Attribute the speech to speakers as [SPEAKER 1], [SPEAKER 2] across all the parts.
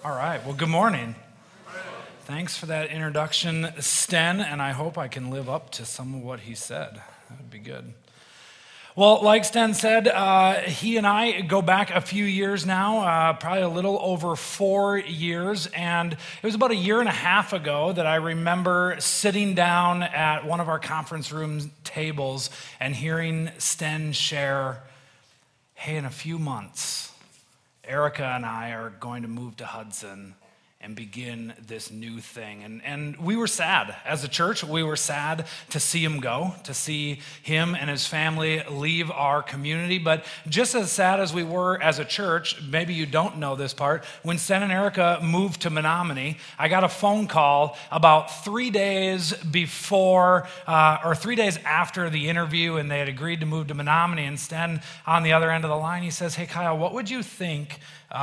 [SPEAKER 1] All right, well, good morning. Thanks for that introduction, Sten, and I hope I can live up to some of what he said. That would be good. Well, like Sten said, he and I go back a few years now, probably a little over 4 years, and it was about a year and a half ago that I remember sitting down at one of our conference room tables and hearing Sten share, hey, in a few months, Erica and I are going to move to Hudson and begin this new thing. And we were sad. As a church, we were sad to see him go, to see him and his family leave our community. But just as sad as we were as a church, maybe you don't know this part, when Sten and Erica moved to Menominee, I got a phone call about 3 days before, or 3 days after the interview, and they had agreed to move to Menominee. And Sten, on the other end of the line, he says, hey, Kyle, what would you think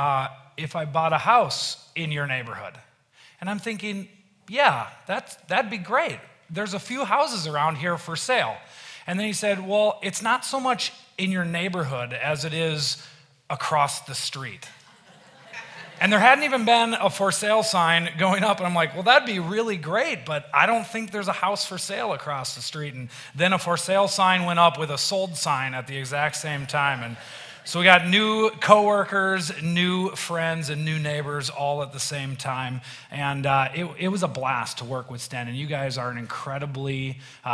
[SPEAKER 1] if I bought a house in your neighborhood? And I'm thinking, yeah, that'd be great. There's a few houses around here for sale. And then he said, well, it's not so much in your neighborhood as it is across the street. And there hadn't even been a for sale sign going up. And I'm like, well, that'd be really great, but I don't think there's a house for sale across the street. And then a for sale sign went up with a sold sign at the exact same time. And so we got new coworkers, new friends, and new neighbors all at the same time. And it was a blast to work with Sten. And you guys are an incredibly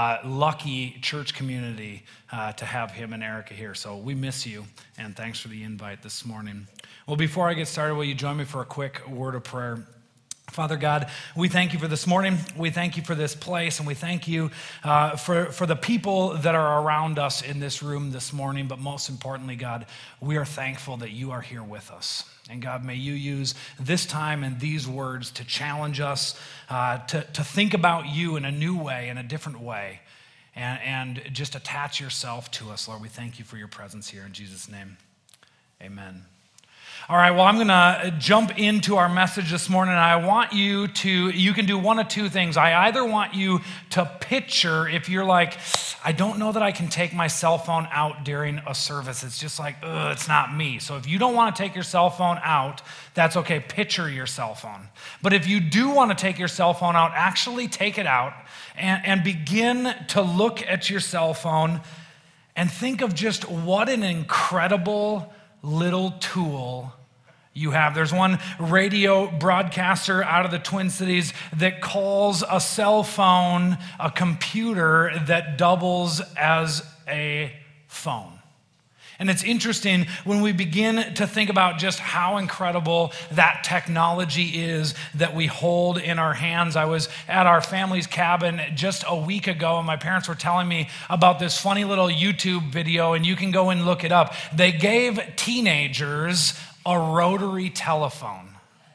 [SPEAKER 1] lucky church community to have him and Erica here. So we miss you, and thanks for the invite this morning. Well, before I get started, will you join me for a quick word of prayer? Father God, we thank you for this morning. We thank you for this place, and we thank you for the people that are around us in this room this morning. But most importantly, God, we are thankful that you are here with us. And God, may you use this time and these words to challenge us to think about you in a new way, in a different way, and just attach yourself to us. Lord, we thank you for your presence here. In Jesus' name, amen. All right, well, I'm going to jump into our message this morning, and I want you can do one of two things. I either want you to picture, if you're like, I don't know that I can take my cell phone out during a service. It's just like, it's not me. So if you don't want to take your cell phone out, that's okay. Picture your cell phone. But if you do want to take your cell phone out, actually take it out and begin to look at your cell phone and think of just what an incredible little tool you have. There's one radio broadcaster out of the Twin Cities that calls a cell phone a computer that doubles as a phone. And it's interesting when we begin to think about just how incredible that technology is that we hold in our hands. I was at our family's cabin just a week ago, and my parents were telling me about this funny little YouTube video, and you can go and look it up. They gave teenagers a rotary telephone,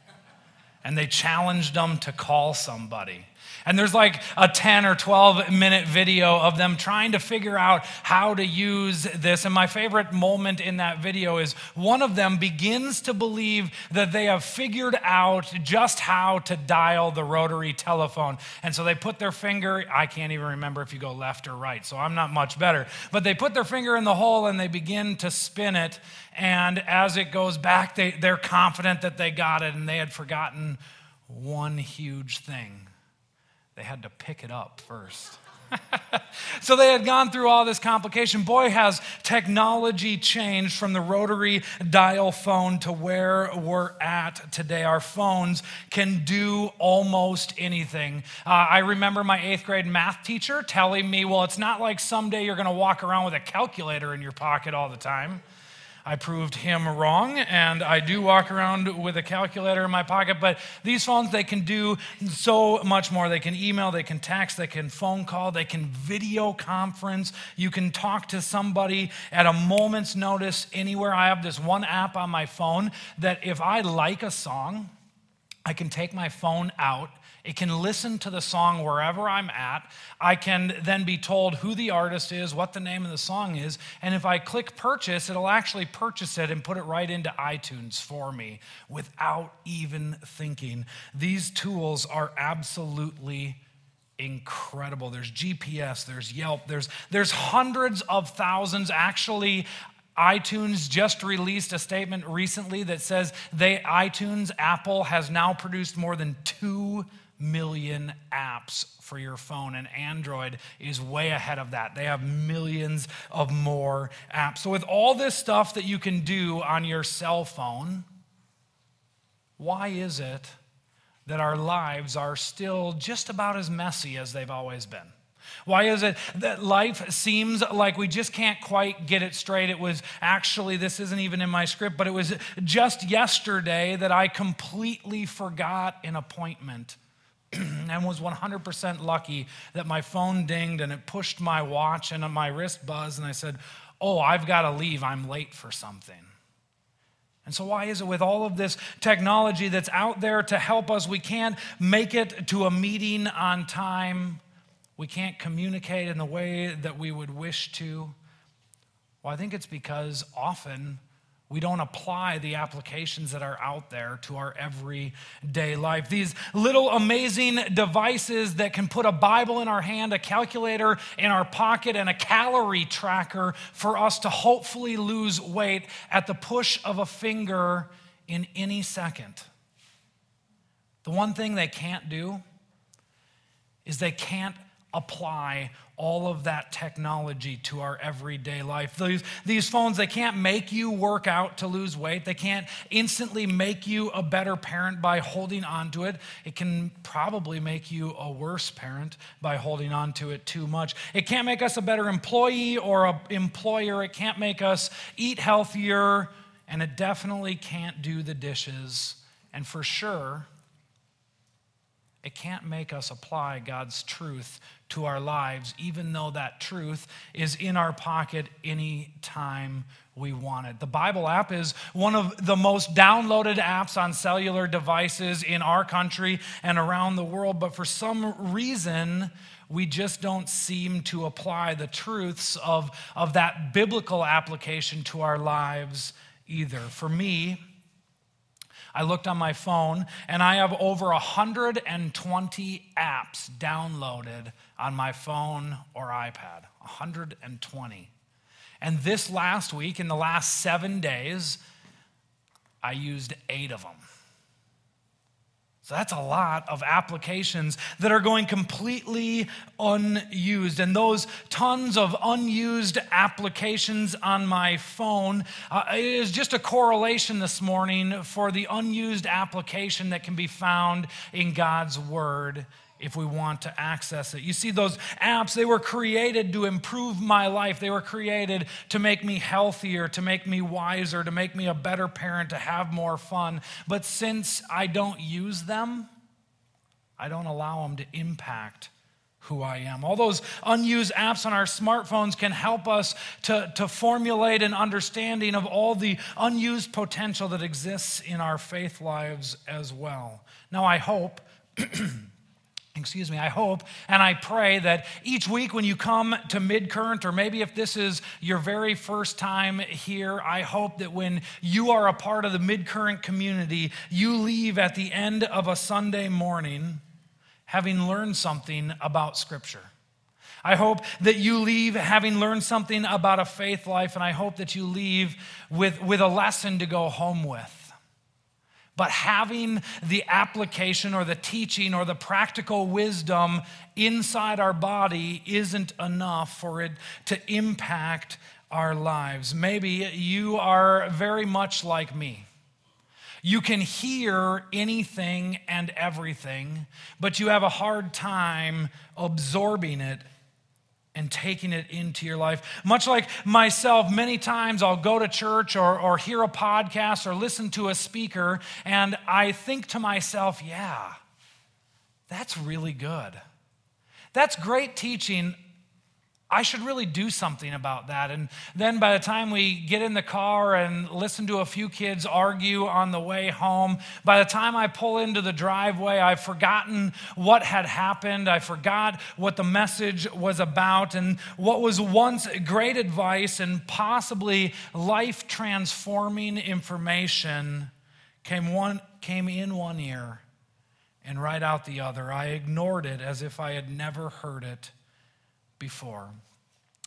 [SPEAKER 1] and they challenged them to call somebody. And there's like a 10 or 12 minute video of them trying to figure out how to use this. And my favorite moment in that video is one of them begins to believe that they have figured out just how to dial the rotary telephone. And so they put their finger, I can't even remember if you go left or right, so I'm not much better. But they put their finger in the hole and they begin to spin it. And as it goes back, they're confident that they got it, and they had forgotten one huge thing. They had to pick it up first. So they had gone through all this complication. Boy, has technology changed from the rotary dial phone to where we're at today. Our phones can do almost anything. I remember my 8th grade math teacher telling me, well, it's not like someday you're going to walk around with a calculator in your pocket all the time. I proved him wrong, and I do walk around with a calculator in my pocket, but these phones, they can do so much more. They can email, they can text, they can phone call, they can video conference. You can talk to somebody at a moment's notice anywhere. I have this one app on my phone that if I like a song, I can take my phone out. It can listen to the song wherever I'm at. I can then be told who the artist is, what the name of the song is, and if I click purchase, it'll actually purchase it and put it right into iTunes for me without even thinking. These tools are absolutely incredible. There's GPS, there's Yelp, there's hundreds of thousands, actually iTunes just released a statement recently that says Apple has now produced more than 2 million apps for your phone, and Android is way ahead of that. They have millions of more apps. So with all this stuff that you can do on your cell phone, why is it that our lives are still just about as messy as they've always been? Why is it that life seems like we just can't quite get it straight? It was actually, this isn't even in my script, but it was just yesterday that I completely forgot an appointment and was 100% lucky that my phone dinged and it pushed my watch and my wrist buzzed, and I said, oh, I've got to leave. I'm late for something. And so why is it with all of this technology that's out there to help us, we can't make it to a meeting on time? We can't communicate in the way that we would wish to? Well, I think it's because often we don't apply the applications that are out there to our everyday life. These little amazing devices that can put a Bible in our hand, a calculator in our pocket, and a calorie tracker for us to hopefully lose weight at the push of a finger in any second. The one thing they can't do is they can't apply all of that technology to our everyday life. These phones, they can't make you work out to lose weight. They can't instantly make you a better parent by holding on to it. It can probably make you a worse parent by holding on to it too much. It can't make us a better employee or an employer. It can't make us eat healthier, and it definitely can't do the dishes. And for sure, it can't make us apply God's truth to our lives, even though that truth is in our pocket anytime we want it. The Bible app is one of the most downloaded apps on cellular devices in our country and around the world, but for some reason, we just don't seem to apply the truths of that biblical application to our lives either. For me, I looked on my phone, and I have over 120 apps downloaded on my phone or iPad. 120. And this last week, in the last 7 days, I used 8 of them. So that's a lot of applications that are going completely unused. And those tons of unused applications on my phone, it is just a correlation this morning for the unused application that can be found in God's Word if we want to access it. You see, those apps, they were created to improve my life. They were created to make me healthier, to make me wiser, to make me a better parent, to have more fun. But since I don't use them, I don't allow them to impact who I am. All those unused apps on our smartphones can help us to formulate an understanding of all the unused potential that exists in our faith lives as well. Now, I hope I hope and I pray that each week when you come to Midcurrent, or maybe if this is your very first time here, I hope that when you are a part of the Midcurrent community, you leave at the end of a Sunday morning having learned something about Scripture. I hope that you leave having learned something about a faith life, and I hope that you leave with a lesson to go home with. But having the application or the teaching or the practical wisdom inside our body isn't enough for it to impact our lives. Maybe you are very much like me. You can hear anything and everything, but you have a hard time absorbing it and taking it into your life. Much like myself, many times I'll go to church or hear a podcast or listen to a speaker, and I think to myself, yeah, that's really good. That's great teaching. I should really do something about that. And then by the time we get in the car and listen to a few kids argue on the way home, by the time I pull into the driveway, I've forgotten what had happened. I forgot what the message was about. And what was once great advice and possibly life-transforming information came in one ear and right out the other. I ignored it as if I had never heard it before.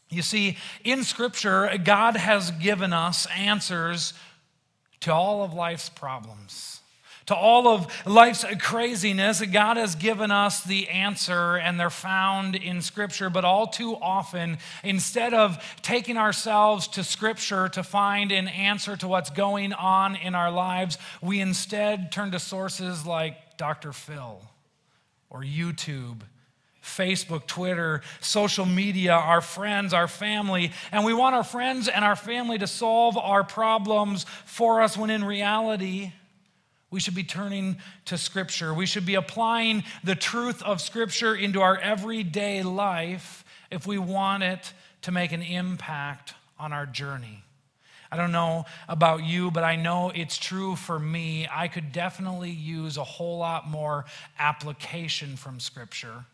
[SPEAKER 1] You see, in Scripture, God has given us answers to all of life's problems. To all of life's craziness, God has given us the answer, and they're found in Scripture. But all too often, instead of taking ourselves to Scripture to find an answer to what's going on in our lives, we instead turn to sources like Dr. Phil or YouTube, Facebook, Twitter, social media, our friends, our family, and we want our friends and our family to solve our problems for us when in reality, we should be turning to Scripture. We should be applying the truth of Scripture into our everyday life if we want it to make an impact on our journey. I don't know about you, but I know it's true for me. I could definitely use a whole lot more application from Scripture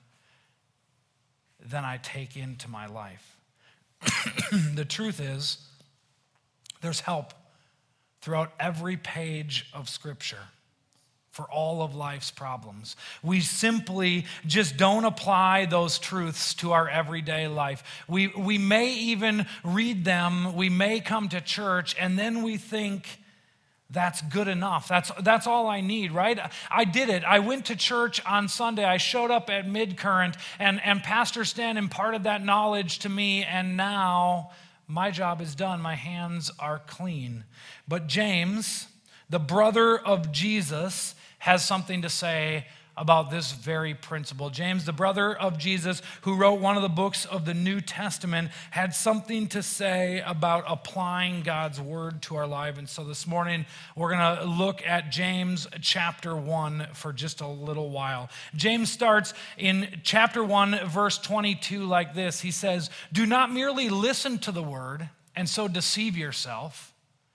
[SPEAKER 1] than I take into my life. The truth is, there's help throughout every page of Scripture for all of life's problems. We simply just don't apply those truths to our everyday life. We may even read them, we may come to church, and then we think, that's good enough. That's all I need, right? I did it. I went to church on Sunday. I showed up at Midcurrent, and Pastor Stan imparted that knowledge to me, and now my job is done. My hands are clean. But James, the brother of Jesus, has something to say about this very principle. James, the brother of Jesus, who wrote one of the books of the New Testament, had something to say about applying God's word to our life. And so this morning, we're going to look at James chapter 1 for just a little while. James starts in chapter 1, verse 22 like this. He says, "Do not merely listen to the word and so deceive yourself.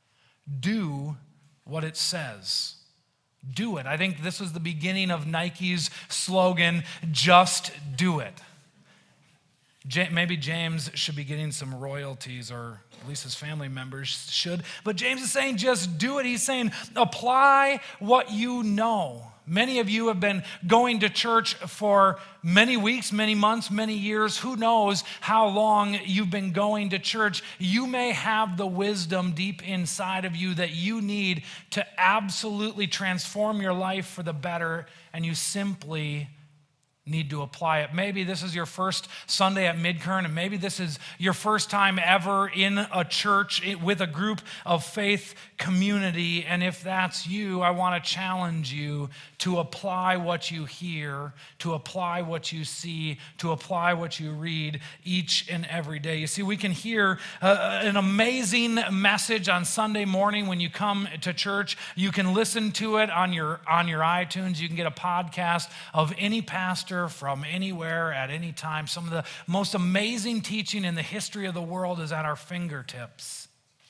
[SPEAKER 1] Do what it says." Do it. I think this was the beginning of Nike's slogan, just do it. Maybe James should be getting some royalties, or at least his family members should. But James is saying, just do it. He's saying, apply what you know. Many of you have been going to church for many weeks, many months, many years. Who knows how long you've been going to church? You may have the wisdom deep inside of you that you need to absolutely transform your life for the better, and you simply need to apply it. Maybe this is your first Sunday at Midcurrent, and maybe this is your first time ever in a church with a group of faith community. And if that's you, I want to challenge you to apply what you hear, to apply what you see, to apply what you read each and every day. You see, we can hear an amazing message on Sunday morning when you come to church. You can listen to it on your iTunes. You can get a podcast of any pastor from anywhere at any time. Some of the most amazing teaching in the history of the world is at our fingertips.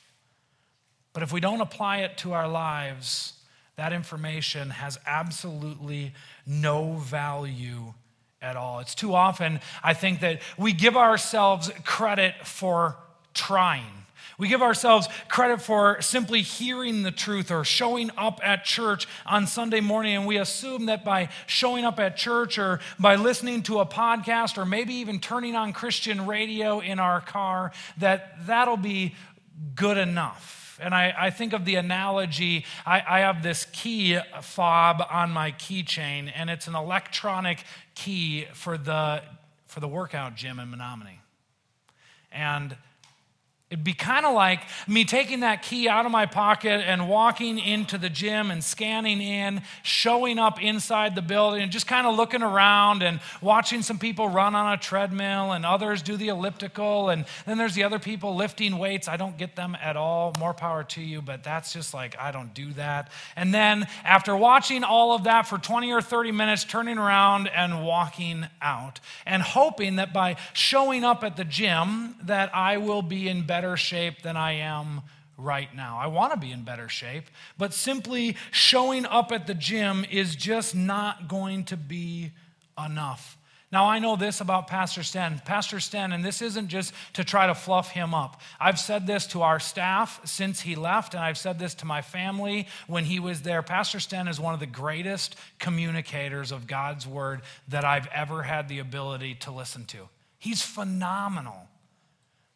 [SPEAKER 1] But if we don't apply it to our lives, that information has absolutely no value at all. It's too often, I think, that we give ourselves credit for trying. We give ourselves credit for simply hearing the truth or showing up at church on Sunday morning, and we assume that by showing up at church or by listening to a podcast or maybe even turning on Christian radio in our car, that'll be good enough. And I think of the analogy, I have this key fob on my keychain, and it's an electronic key for the workout gym in Menominee. And it'd be kind of like me taking that key out of my pocket and walking into the gym and scanning in, showing up inside the building and just kind of looking around and watching some people run on a treadmill and others do the elliptical. And then there's the other people lifting weights. I don't get them at all. More power to you, but that's just like, I don't do that. And then after watching all of that for 20 or 30 minutes, turning around and walking out and hoping that by showing up at the gym that I will be in better shape than I am right now. I want to be in better shape, but simply showing up at the gym is just not going to be enough. Now, I know this about Pastor Sten. Pastor Sten, and this isn't just to try to fluff him up. I've said this to our staff since he left, and I've said this to my family when he was there. Pastor Sten is one of the greatest communicators of God's word that I've ever had the ability to listen to. He's phenomenal.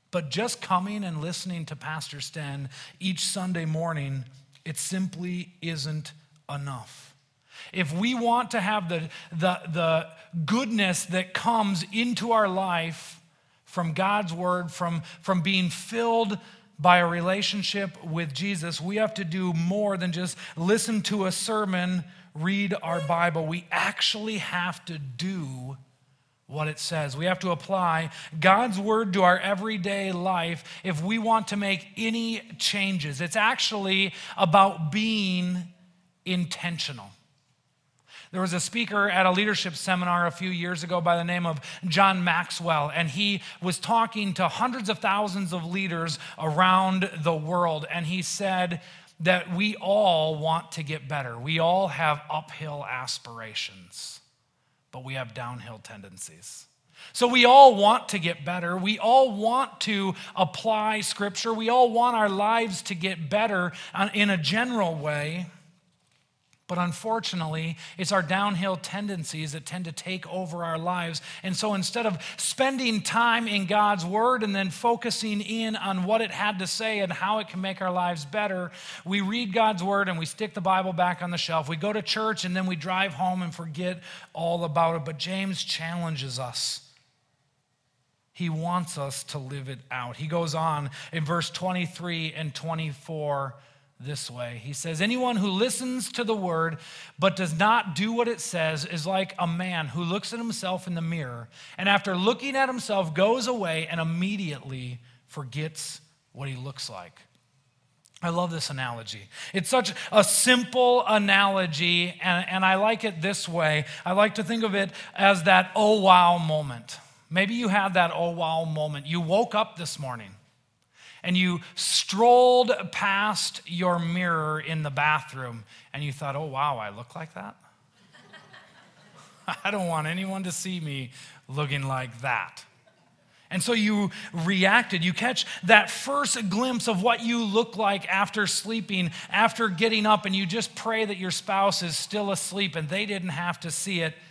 [SPEAKER 1] But just coming and listening to Pastor Sten each Sunday morning, it simply isn't enough. If we want to have the goodness that comes into our life from God's word, from being filled by a relationship with Jesus, we have to do more than just listen to a sermon, read our Bible. We actually have to do what it says. We have to apply God's word to our everyday life if we want to make any changes. It's actually about being intentional. There was a speaker at a leadership seminar a few years ago by the name of John Maxwell, and he was talking to hundreds of thousands of leaders around the world, and he said that we all want to get better. We all have uphill aspirations, but we have downhill tendencies. So we all want to get better. We all want to apply Scripture. We all want our lives to get better in a general way. But unfortunately, it's our downhill tendencies that tend to take over our lives. And so instead of spending time in God's word and then focusing in on what it had to say and how it can make our lives better, we read God's word and we stick the Bible back on the shelf. We go to church and then we drive home and forget all about it. But James challenges us. He wants us to live it out. He goes on in verse 23 and 24 this way. He says, anyone who listens to the word but does not do what it says is like a man who looks at himself in the mirror and after looking at himself goes away and immediately forgets what he looks like. I love this analogy. It's such a simple analogy, and I like it this way. I like to think of it as that oh wow moment. Maybe you had that oh wow moment. You woke up this morning and you strolled past your mirror in the bathroom and you thought, oh, wow, I look like that? I don't want anyone to see me looking like that. And so you reacted. You catch that first glimpse of what you look like after sleeping, after getting up, and you just pray that your spouse is still asleep and they didn't have to see it.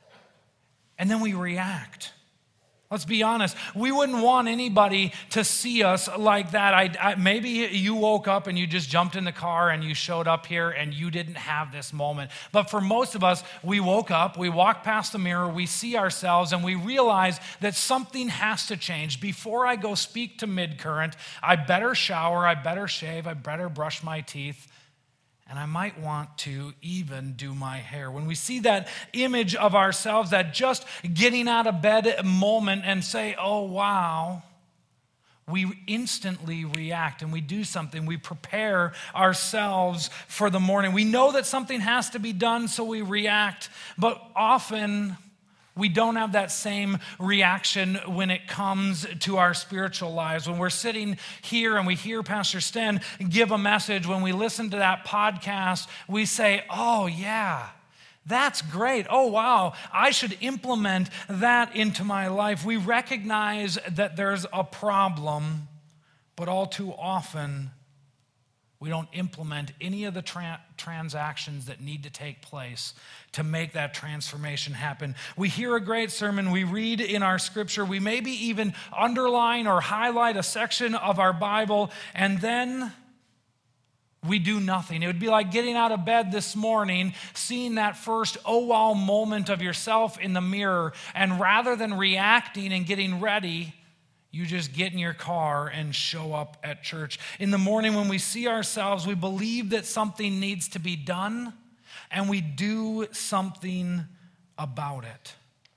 [SPEAKER 1] And then we react. Let's be honest. We wouldn't want anybody to see us like that. Maybe you woke up and you just jumped in the car and you showed up here and you didn't have this moment. But for most of us, we woke up, we walked past the mirror, we see ourselves, and we realize that something has to change. Before I go speak to Midcurrent, I better shower, I better shave, I better brush my teeth. And I might want to even do my hair. When we see that image of ourselves, that just getting out of bed moment and say, oh, wow, we instantly react and we do something. We prepare ourselves for the morning. We know that something has to be done, so we react. But often we don't have that same reaction when it comes to our spiritual lives. When we're sitting here and we hear Pastor Sten give a message, when we listen to that podcast, we say, oh yeah, that's great. Oh wow, I should implement that into my life. We recognize that there's a problem, but all too often, we don't implement any of the transactions that need to take place to make that transformation happen. We hear a great sermon, we read in our scripture, we maybe even underline or highlight a section of our Bible, and then we do nothing. It would be like getting out of bed this morning, seeing that first oh wow moment of yourself in the mirror, and rather than reacting and getting ready, you just get in your car and show up at church. In the morning when we see ourselves, we believe that something needs to be done, and we do something about it.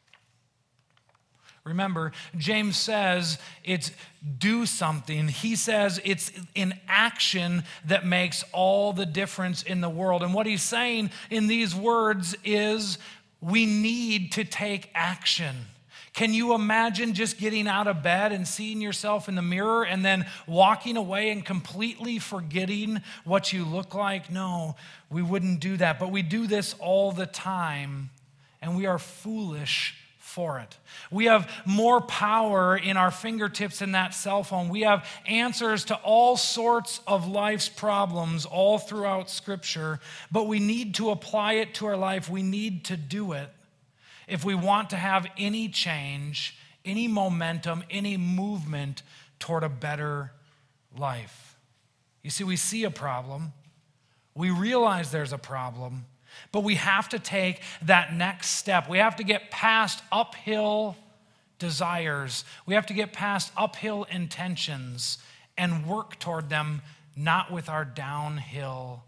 [SPEAKER 1] Remember, James says it's do something. He says it's in action that makes all the difference in the world. And what he's saying in these words is we need to take action. Can you imagine just getting out of bed and seeing yourself in the mirror and then walking away and completely forgetting what you look like? No, we wouldn't do that. But we do this all the time, and we are foolish for it. We have more power in our fingertips than that cell phone. We have answers to all sorts of life's problems all throughout Scripture, but we need to apply it to our life. We need to do it. If we want to have any change, any momentum, any movement toward a better life. You see, we see a problem. We realize there's a problem, but we have to take that next step. We have to get past uphill desires. We have to get past uphill intentions and work toward them, not with our downhill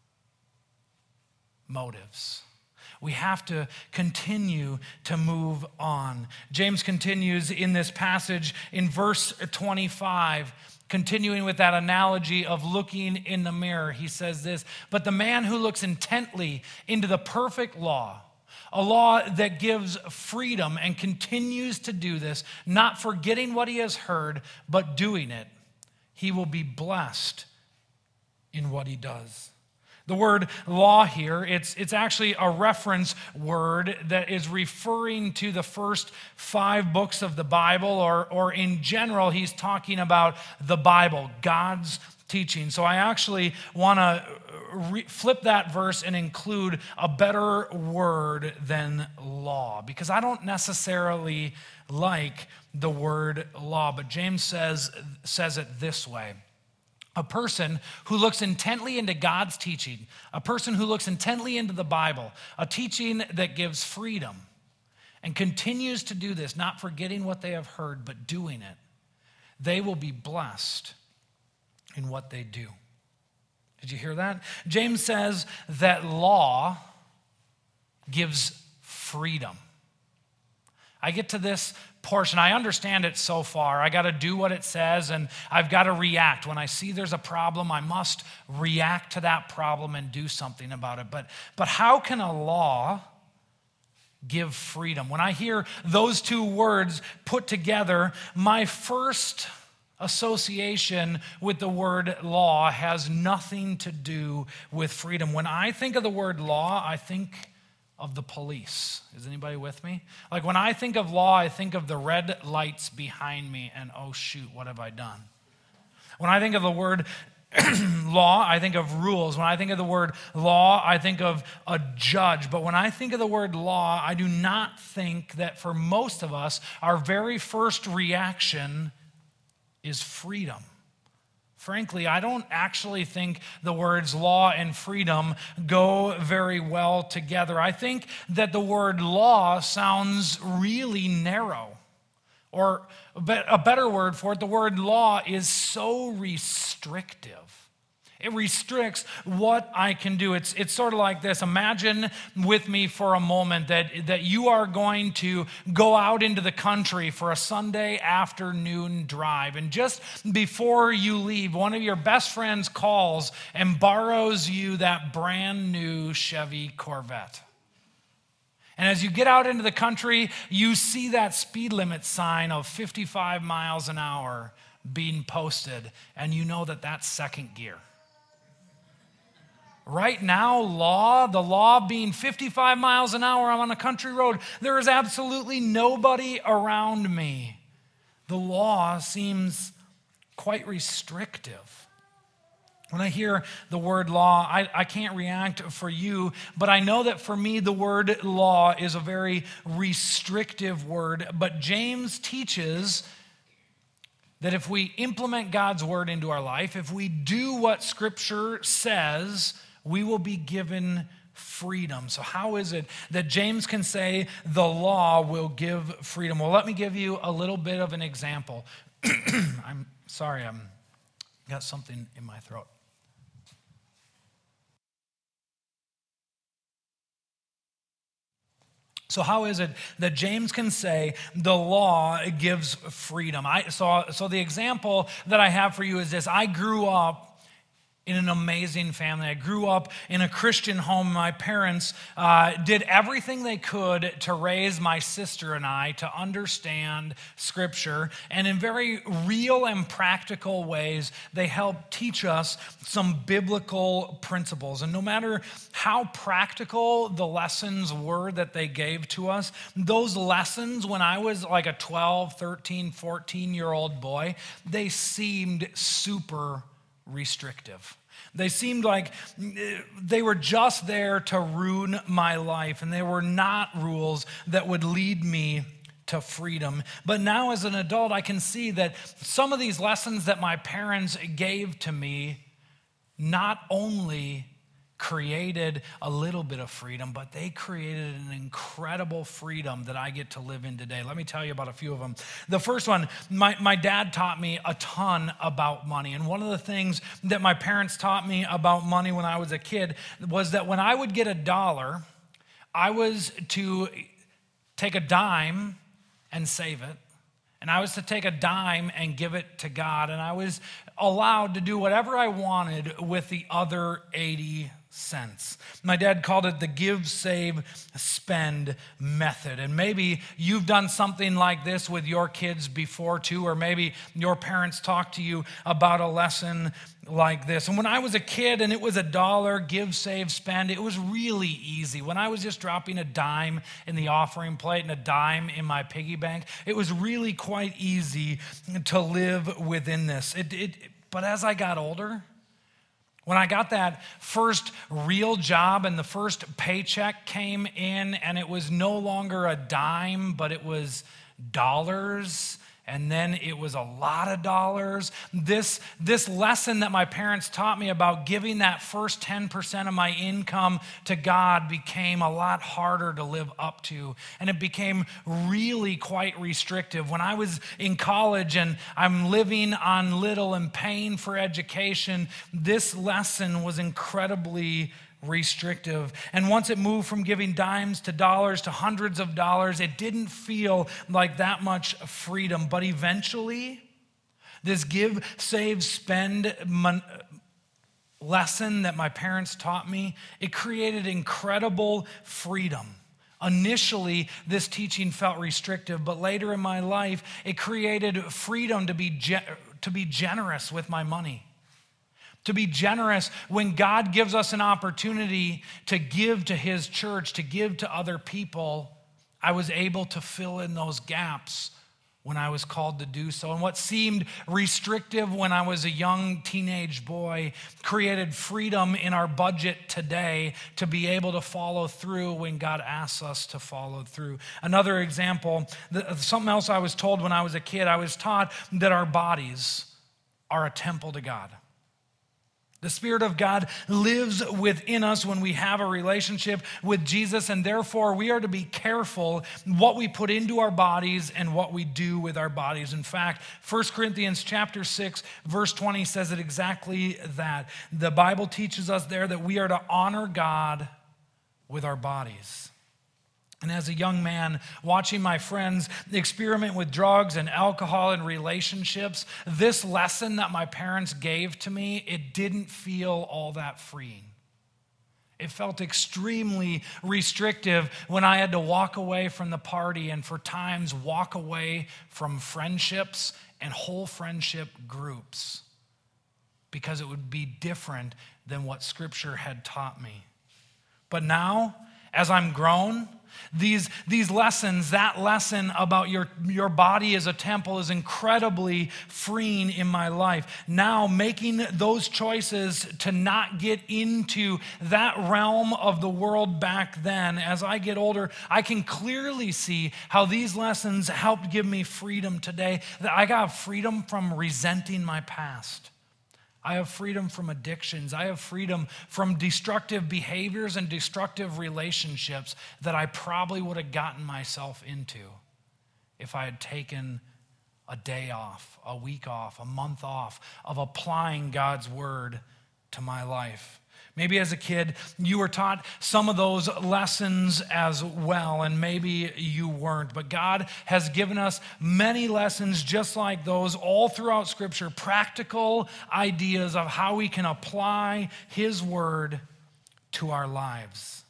[SPEAKER 1] motives. We have to continue to move on. James continues in this passage in verse 25, continuing with that analogy of looking in the mirror. He says this, "But the man who looks intently into the perfect law, a law that gives freedom and continues to do this, not forgetting what he has heard, but doing it, he will be blessed in what he does." The word law here, it's actually a reference word that is referring to the first 5 books of the Bible, or in general, he's talking about the Bible, God's teaching. So I actually want to flip that verse and include a better word than law, because I don't necessarily like the word law, but James says it this way. A person who looks intently into God's teaching, a person who looks intently into the Bible, a teaching that gives freedom and continues to do this, not forgetting what they have heard, but doing it, they will be blessed in what they do. Did you hear that? James says that law gives freedom. I get to this portion. I understand it so far. I got to do what it says, and I've got to react. When I see there's a problem, I must react to that problem and do something about it. But how can a law give freedom? When I hear those two words put together, my first association with the word law has nothing to do with freedom. When I think of the word law, I think of the police. Is anybody with me? Like when I think of law, I think of the red lights behind me and, oh shoot, what have I done? When I think of the word law, I think of rules. When I think of the word law, I think of a judge. But when I think of the word law, I do not think that for most of us, our very first reaction is freedom. Frankly, I don't actually think the words law and freedom go very well together. I think that the word law sounds really narrow. Or a better word for it, the word law is so restrictive. It restricts what I can do. It's sort of like this. Imagine with me for a moment that you are going to go out into the country for a Sunday afternoon drive. And just before you leave, one of your best friends calls and borrows you that brand new Chevy Corvette. And as you get out into the country, you see that speed limit sign of 55 miles an hour being posted, and you know that that's second gear. Right now, the law being 55 miles an hour, I'm on a country road. There is absolutely nobody around me. The law seems quite restrictive. When I hear the word law, I can't react for you, but I know that for me, the word law is a very restrictive word. But James teaches that if we implement God's word into our life, if we do what Scripture says, we will be given freedom. So how is it that James can say the law will give freedom? Well, let me give you a little bit of an example. I'm sorry, I've got something in my throat. So how is it that James can say the law gives freedom? So the example that I have for you is this. I grew up in an amazing family. I grew up in a Christian home. My parents did everything they could to raise my sister and I to understand Scripture. And in very real and practical ways, they helped teach us some biblical principles. And no matter how practical the lessons were that they gave to us, those lessons when I was like a 12, 13, 14-year-old boy, they seemed super restrictive. They seemed like they were just there to ruin my life, and they were not rules that would lead me to freedom. But now as an adult, I can see that some of these lessons that my parents gave to me not only created a little bit of freedom, but they created an incredible freedom that I get to live in today. Let me tell you about a few of them. The first one, my dad taught me a ton about money. And one of the things that my parents taught me about money when I was a kid was that when I would get $1, I was to take a dime and save it. And I was to take a dime and give it to God. And I was allowed to do whatever I wanted with the other 80 cents. My dad called it the give, save, spend method. And maybe you've done something like this with your kids before too, or maybe your parents talked to you about a lesson like this. And when I was a kid and it was $1, give, save, spend, it was really easy. When I was just dropping a dime in the offering plate and a dime in my piggy bank, it was really quite easy to live within this. But as I got older, when I got that first real job and the first paycheck came in and it was no longer a dime, but it was dollars, and then it was a lot of dollars. This lesson that my parents taught me about giving that first 10% of my income to God became a lot harder to live up to. And it became really quite restrictive. When I was in college and I'm living on little and paying for education, this lesson was incredibly restrictive. And once it moved from giving dimes to dollars to hundreds of dollars, it didn't feel like that much freedom. But eventually, this give, save, spend lesson that my parents taught me, it created incredible freedom. Initially, this teaching felt restrictive, but later in my life, it created freedom to be generous with my money. To be generous when God gives us an opportunity to give to His church, to give to other people. I was able to fill in those gaps when I was called to do so. And what seemed restrictive when I was a young teenage boy created freedom in our budget today to be able to follow through when God asks us to follow through. Another example, something else I was told when I was a kid, I was taught that our bodies are a temple to God. The Spirit of God lives within us when we have a relationship with Jesus, and therefore we are to be careful what we put into our bodies and what we do with our bodies. In fact, 1 Corinthians chapter 6, verse 20 says it exactly that. The Bible teaches us there that we are to honor God with our bodies. And as a young man, watching my friends experiment with drugs and alcohol and relationships, this lesson that my parents gave to me, it didn't feel all that freeing. It felt extremely restrictive when I had to walk away from the party and for times walk away from friendships and whole friendship groups because it would be different than what Scripture had taught me. But now, as I'm grown, these lessons, that lesson about your body as a temple is incredibly freeing in my life. Now, making those choices to not get into that realm of the world back then, as I get older, I can clearly see how these lessons helped give me freedom today. That I got freedom from resenting my past. I have freedom from addictions. I have freedom from destructive behaviors and destructive relationships that I probably would have gotten myself into if I had taken a day off, a week off, a month off of applying God's word to my life. Maybe as a kid, you were taught some of those lessons as well, and maybe you weren't. But God has given us many lessons just like those all throughout Scripture, practical ideas of how we can apply His word to our lives.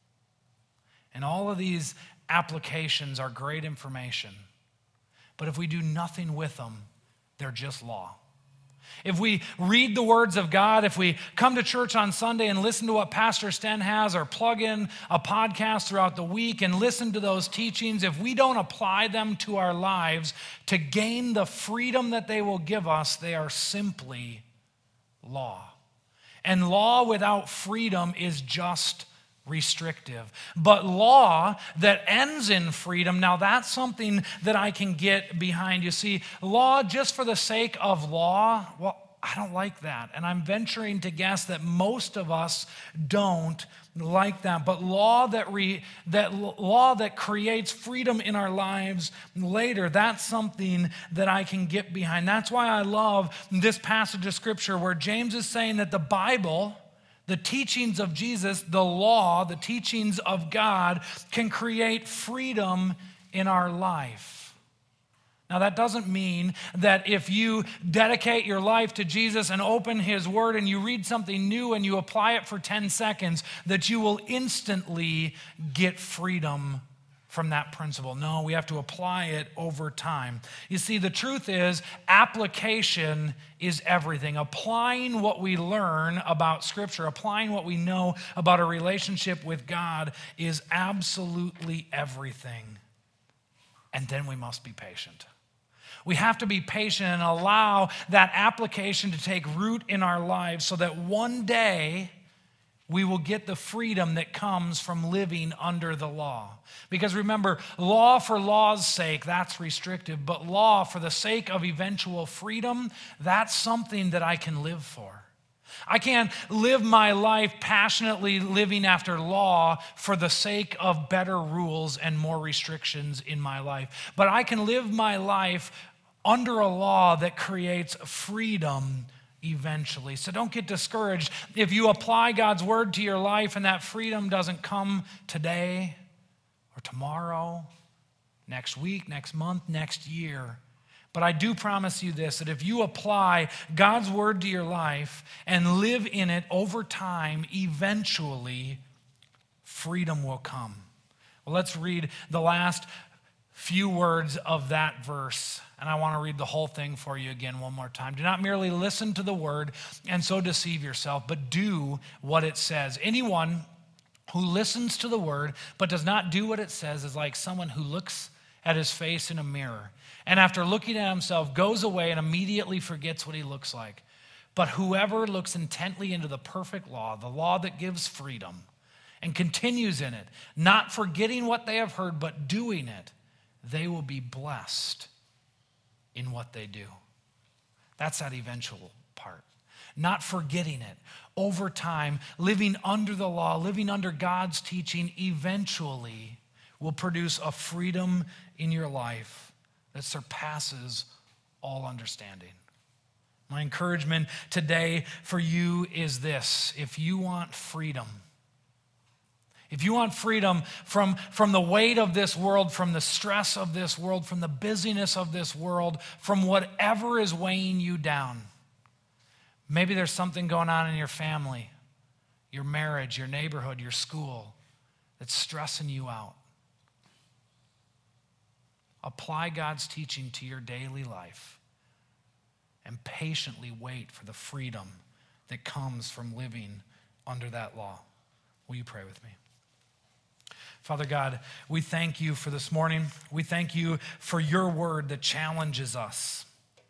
[SPEAKER 1] And all of these applications are great information. But if we do nothing with them, they're just law. If we read the words of God, if we come to church on Sunday and listen to what Pastor Sten has, or plug in a podcast throughout the week and listen to those teachings, if we don't apply them to our lives to gain the freedom that they will give us, they are simply law. And law without freedom is just restrictive. But law that ends in freedom, now that's something that I can get behind. You see, law just for the sake of law, well, I don't like that. And I'm venturing to guess that most of us don't like that. But law that creates freedom in our lives later, that's something that I can get behind. That's why I love this passage of Scripture where James is saying that the Bible, the teachings of Jesus, the law, the teachings of God can create freedom in our life. Now, that doesn't mean that if you dedicate your life to Jesus and open His Word and you read something new and you apply it for 10 seconds, that you will instantly get freedom from that principle. No, we have to apply it over time. You see, the truth is, application is everything. Applying what we learn about Scripture, applying what we know about a relationship with God is absolutely everything. And then we must be patient. We have to be patient and allow that application to take root in our lives so that one day we will get the freedom that comes from living under the law. Because remember, law for law's sake, that's restrictive, but law for the sake of eventual freedom, that's something that I can live for. I can't live my life passionately living after law for the sake of better rules and more restrictions in my life. But I can live my life under a law that creates freedom eventually. So don't get discouraged if you apply God's word to your life and that freedom doesn't come today or tomorrow, next week, next month, next year. But I do promise you this, that if you apply God's word to your life and live in it over time, eventually freedom will come. Well, let's read the last few words of that verse. And I want to read the whole thing for you again one more time. Do not merely listen to the word and so deceive yourself, but do what it says. Anyone who listens to the word but does not do what it says is like someone who looks at his face in a mirror and after looking at himself goes away and immediately forgets what he looks like. But whoever looks intently into the perfect law, the law that gives freedom, and continues in it, not forgetting what they have heard but doing it, they will be blessed in what they do. That's that eventual part. Not forgetting it. Over time, living under the law, living under God's teaching, eventually will produce a freedom in your life that surpasses all understanding. My encouragement today for you is this: if you want freedom, if you want freedom from the weight of this world, from the stress of this world, from the busyness of this world, from whatever is weighing you down, maybe there's something going on in your family, your marriage, your neighborhood, your school that's stressing you out. Apply God's teaching to your daily life and patiently wait for the freedom that comes from living under that law. Will you pray with me? Father God, we thank you for this morning. We thank you for your word that challenges us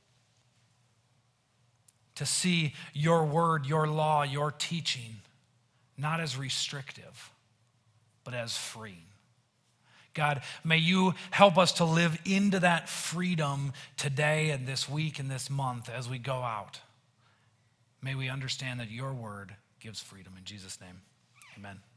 [SPEAKER 1] to see your word, your law, your teaching, not as restrictive, but as freeing. God, may you help us to live into that freedom today and this week and this month as we go out. May we understand that your word gives freedom. In Jesus' name, amen.